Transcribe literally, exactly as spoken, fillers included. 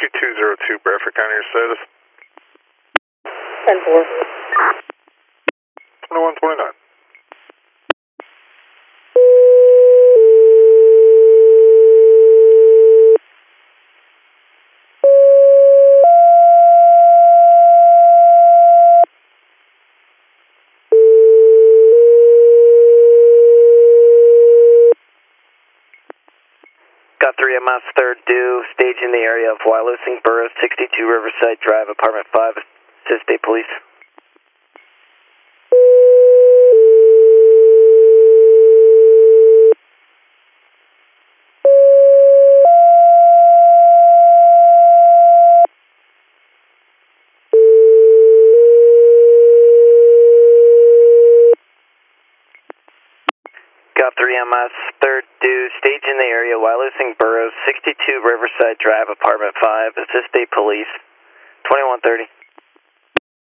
two zero two, Bradford County, your status? ten four. twenty-one twenty-nine. Got three M S third due, stage in the area of Wyalusing Burroughs, sixty-two Riverside Drive, apartment five, assist state police. Got three M S third due, stage in the area, Wyalusing Burroughs, sixty-two Riverside Drive, apartment five, assist state police, twenty-one thirty.